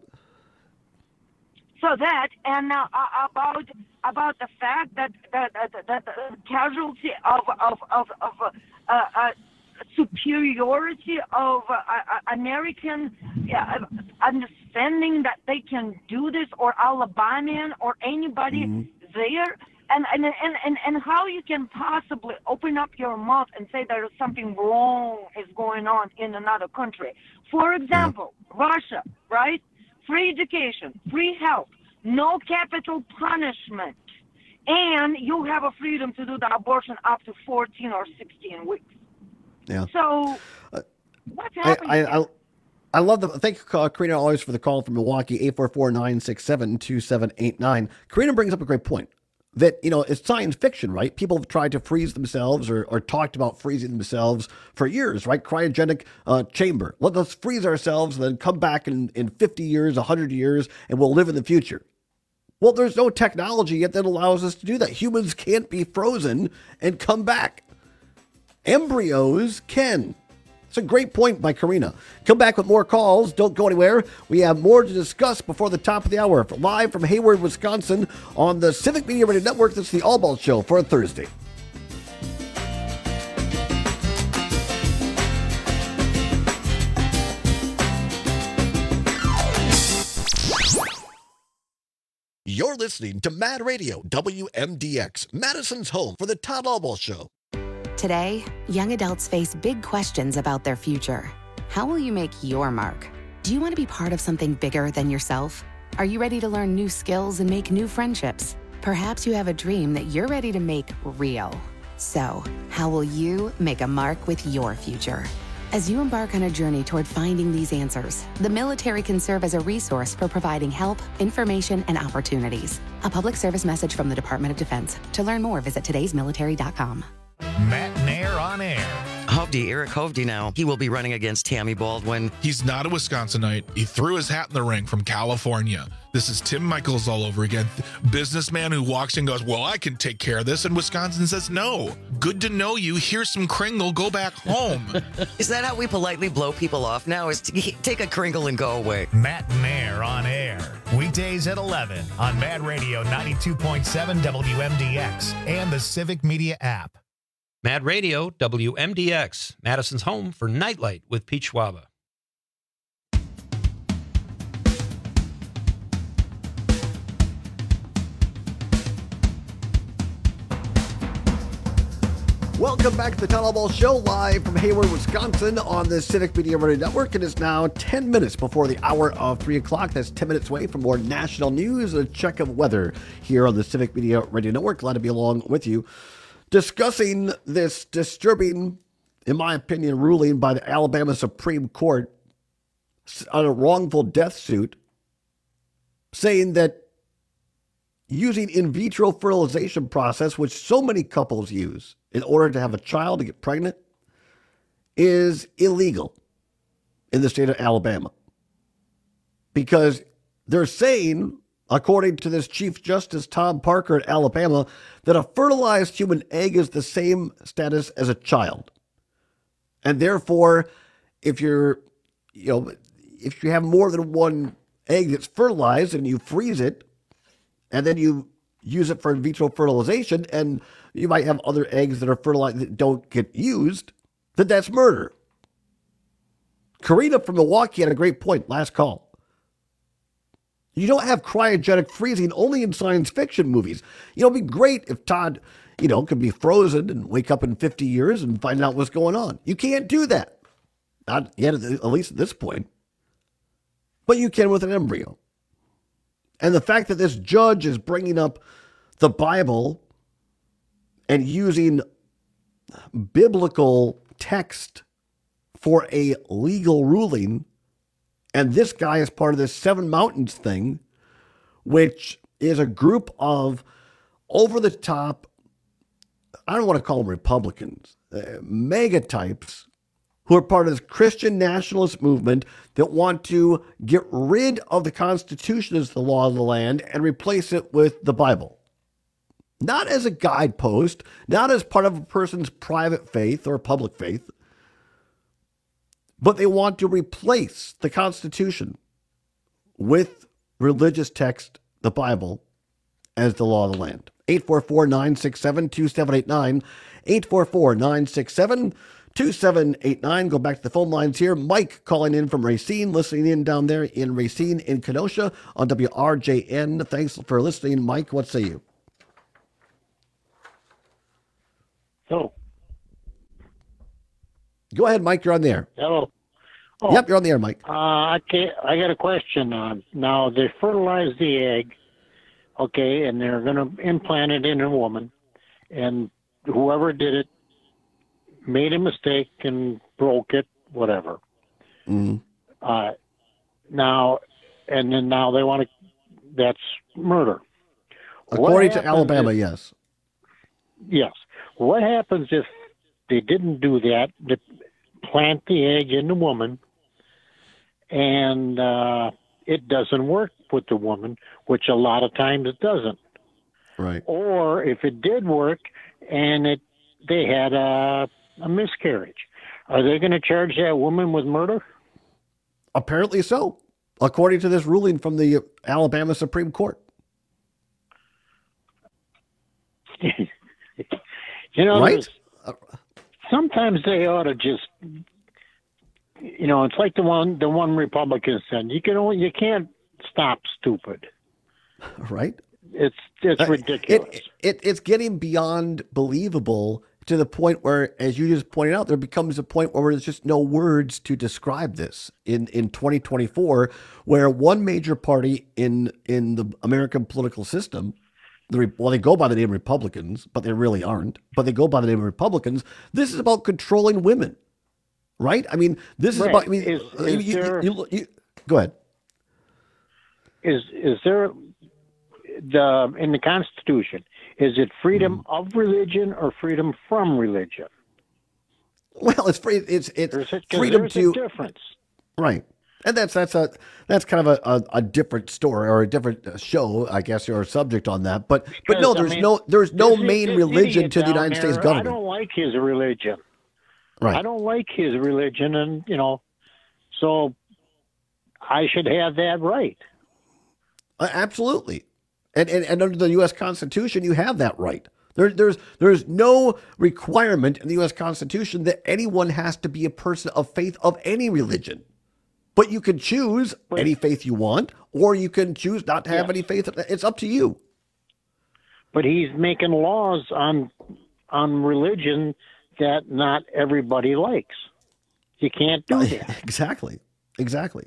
So that, and uh, about about the fact that that, that, that the casualty of of of, of uh, uh, superiority of uh, uh, American uh, understanding that they can do this, or Alabamian, or anybody mm-hmm. there, and, and and and and how you can possibly open up your mouth and say there is something wrong is going on in another country. For example, yeah. Russia, right? Free education, free health, no capital punishment, and you have a freedom to do the abortion up to fourteen or sixteen weeks. Yeah. So, what's happening? I, I, I, I love the. Thank you, uh, Karina, always for the call from Milwaukee, eight four four, nine six seven, two seven eight nine. Karina brings up a great point that, you know, it's science fiction, right? People have tried to freeze themselves or, or talked about freezing themselves for years, right? Cryogenic uh, chamber. Let us freeze ourselves and then come back in, in fifty years, one hundred years, and we'll live in the future. Well, there's no technology yet that allows us to do that. Humans can't be frozen and come back. Embryos can. It's a great point by Karina. Come back with more calls. Don't go anywhere. We have more to discuss before the top of the hour. Live from Hayward, Wisconsin on the Civic Media Radio Network. This is the All Ball Show for a Thursday. You're listening to Mad Radio, W M D X, Madison's home for the Todd Albaugh Show. Today, young adults face big questions about their future. How will you make your mark? Do you want to be part of something bigger than yourself? Are you ready to learn new skills and make new friendships? Perhaps you have a dream that you're ready to make real. So, how will you make a mark with your future? As you embark on a journey toward finding these answers, the military can serve as a resource for providing help, information, and opportunities. A public service message from the Department of Defense. To learn more, visit todays military dot com. Matt Nair on air. Hovde, Eric Hovde now. He will be running against Tammy Baldwin. He's not a Wisconsinite. He threw his hat in the ring from California. This is Tim Michaels all over again. Businessman who walks in and goes, well, I can take care of this. And Wisconsin says, no. Good to know you. Here's some Kringle. Go back home. Is that how we politely blow people off now? Is to take a Kringle and go away? Matt Nair on air. Weekdays at eleven on Mad Radio ninety-two point seven W M D X and the Civic Media app. Mad Radio, W M D X, Madison's home for Nightlight with Pete Schwaba. Welcome back to the Todd Albaugh Show, live from Hayward, Wisconsin on the Civic Media Radio Network. It is now ten minutes before the hour of three o'clock. That's ten minutes away from more national news and a check of weather here on the Civic Media Radio Network. Glad to be along with you, discussing this disturbing, in my opinion, ruling by the Alabama Supreme Court on a wrongful death suit, saying that using in vitro fertilization process, which so many couples use in order to have a child, to get pregnant, is illegal in the state of Alabama. Because they're saying, according to this Chief Justice Tom Parker at Alabama, that a fertilized human egg is the same status as a child. And therefore, if you're, you know, if you have more than one egg that's fertilized and you freeze it, and then you use it for in vitro fertilization, and you might have other eggs that are fertilized that don't get used, then that's murder. Karina from Milwaukee had a great point, last call. You don't have cryogenic freezing only in science fiction movies. You know, it'd be great if Todd, you know, could be frozen and wake up in fifty years and find out what's going on. You can't do that. Not yet, at least at this point. But you can with an embryo. And the fact that this judge is bringing up the Bible and using biblical text for a legal ruling, and this guy is part of this Seven Mountains thing, which is a group of over-the-top, I don't want to call them Republicans, uh, mega types, who are part of this Christian nationalist movement that want to get rid of the Constitution as the law of the land and replace it with the Bible. Not as a guidepost, not as part of a person's private faith or public faith, but they want to replace the Constitution with religious text, the Bible, as the law of the land. eight four four, nine six seven, two seven eight nine, eight four four, nine six seven, two seven eight nine. Go back to the phone lines here. Mike calling in from Racine, listening in down there in Racine in Kenosha on W R J N. Thanks for listening, Mike. What say you? Hello. Go ahead, Mike. You're on the air. Hello. Oh, yep, you're on the air, Mike. Uh, I can't, I got a question. Uh, now, they fertilize the egg, okay, and they're going to implant it in a woman, and whoever did it made a mistake and broke it, whatever. Mm-hmm. Uh, now, and then now they want to, that's murder. According to Alabama, if, yes. Yes. What happens if they didn't do that, they plant the egg in the woman, and uh, it doesn't work with the woman, which a lot of times it doesn't. Right. Or if it did work and it they had a, a miscarriage, Are they going to charge that woman with murder? Apparently so, according to this ruling from the Alabama Supreme Court. You know, right? Sometimes they ought to just, you know, it's like the one the one Republican said. You can only, you can't stop stupid. Right? It's it's ridiculous. It, it, it's getting beyond believable to the point where, as you just pointed out, there becomes a point where there's just no words to describe this in, in twenty twenty-four, where one major party in in the American political system, the, well, they go by the name Republicans, but they really aren't, but they go by the name of Republicans. This is about controlling women, right? I mean, this right. is about, I mean, is, you, is you, there, you, you, go ahead. Is, is there, the in the Constitution, is it freedom mm. of religion or freedom from religion? Well, it's free. It's it's there's a, freedom there's to a difference, right? And that's that's a that's kind of a, a, a different story or a different show, I guess, or a subject on that. But because, but no, there's I mean, no there's no main this religion to the United there, States government. I don't like his religion. Right. I don't like his religion, and you know, so I should have that right. Uh, absolutely. And, and and under the U S Constitution, you have that right. There, there's there's no requirement in the U S Constitution that anyone has to be a person of faith of any religion. But you can choose but, any faith you want, or you can choose not to have yes. any faith. It's up to you. But he's making laws on on religion that not everybody likes. You can't do that. Exactly. Exactly.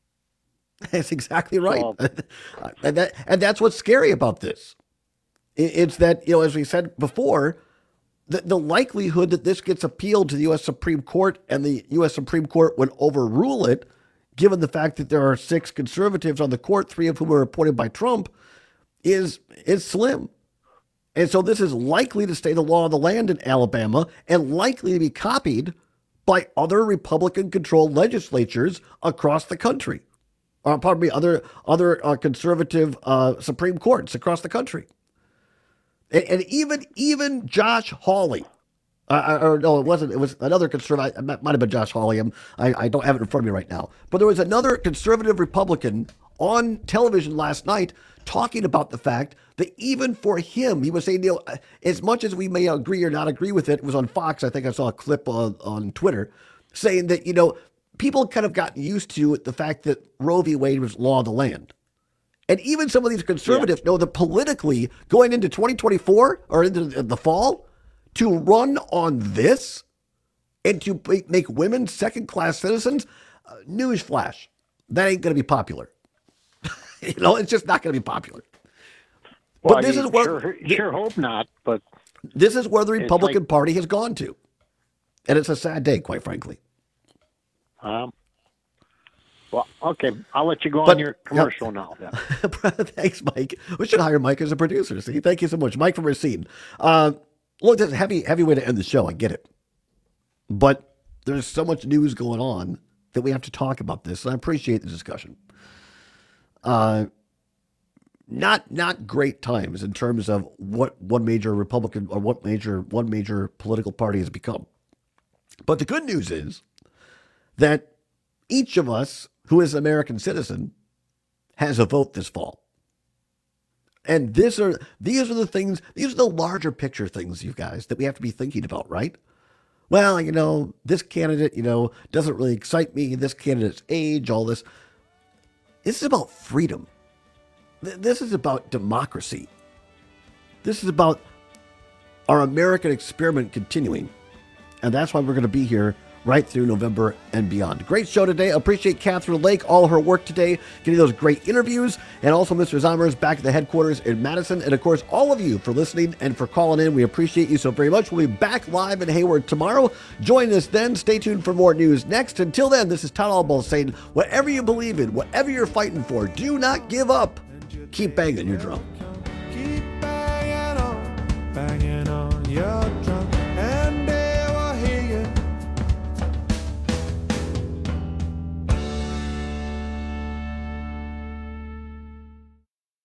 That's exactly right. So, and that and that's what's scary about this. It's that, you know, as we said before, the, the likelihood that this gets appealed to the U S Supreme Court and the U S Supreme Court would overrule it, given the fact that there are six conservatives on the court, three of whom were appointed by Trump, is is slim. And so this is likely to stay the law of the land in Alabama and likely to be copied by other Republican-controlled legislatures across the country. Uh, pardon me, other other uh, conservative uh, Supreme Courts across the country, and, and even even Josh Hawley, uh, or no, it wasn't. It was another conservative. It might have been Josh Hawley. I'm, I I don't have it in front of me right now. But there was another conservative Republican on television last night talking about the fact that even for him, he was saying, you know, as much as we may agree or not agree with it, it was on Fox. I think I saw a clip on on Twitter saying that, you know, people kind of gotten used to the fact that Roe v. Wade was law of the land. And even some of these conservatives yeah. know that politically, going into twenty twenty-four or into the fall, to run on this and to make women second-class citizens, uh, newsflash, that ain't going to be popular. You know, it's just not going to be popular. Well, but this I is where sure, sure hope not. But this is where the Republican like, Party has gone to, and it's a sad day, quite frankly. Um. Well, okay, I'll let you go but, on your commercial yeah. now. Thanks, Mike. We should hire Mike as a producer. See, thank you so much, Mike from Racine. Uh, look, this is a heavy, heavy way to end the show. I get it, but there's so much news going on that we have to talk about this, and I appreciate the discussion. Uh, not not great times in terms of what one major Republican or what major one major political party has become. But the good news is that each of us who is an American citizen has a vote this fall. And this are these are the things, these are the larger picture things, you guys, that we have to be thinking about, right? Well, you know, this candidate, you know, doesn't really excite me. This candidate's age, all this. This is about freedom. This is about democracy. This is about our American experiment continuing. And that's why we're going to be here right through November and beyond. Great show today. Appreciate Catherine Lake, all her work today, getting those great interviews, and also Mister Zommers back at the headquarters in Madison. And of course, all of you for listening and for calling in. We appreciate you so very much. We'll be back live in Hayward tomorrow. Join us then. Stay tuned for more news next. Until then, this is Todd Albaugh saying, whatever you believe in, whatever you're fighting for, do not give up. Keep banging your drum. Keep banging on, banging on your drum, and they will hear you.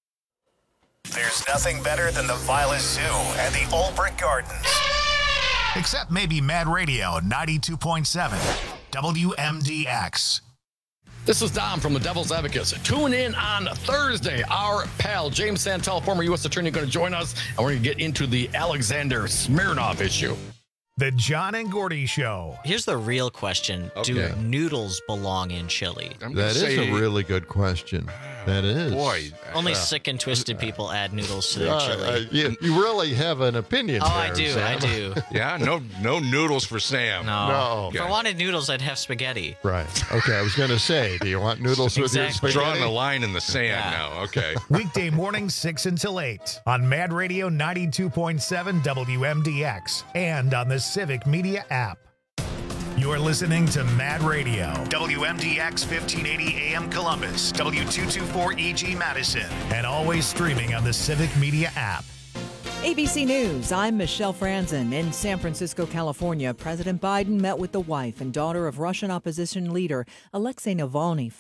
There's nothing better than the Violet Zoo and the Old Brick Gardens. Except maybe Mad Radio ninety-two point seven, W M D X. This is Dom from the Devil's Advocates. Tune in on Thursday. Our pal, James Santel, former U S attorney, going to join us, and we're going to get into the Alexander Smirnov issue. The John and Gordy Show. Here's the real question. Okay. Do noodles belong in chili? That is a really good question. That is. Boy. Only uh, sick and twisted people add noodles to their uh, chili. uh, you, you really have an opinion Oh, there, I do, Sam. I do. Yeah, no no noodles for Sam. No. No. If I wanted noodles, I'd have spaghetti. Right. Okay, I was going to say, do you want noodles with your Exactly. spaghetti? Drawing a line in the sand Yeah. now. Okay. Weekday mornings six until eight on Mad Radio ninety-two point seven W M D X and on the Civic Media app. You're listening to Mad Radio, W M D X fifteen eighty A M Columbus, W two twenty-four E G Madison, and always streaming on the Civic Media app. A B C News, I'm Michelle Franzen. In San Francisco, California, President Biden met with the wife and daughter of Russian opposition leader Alexei Navalny.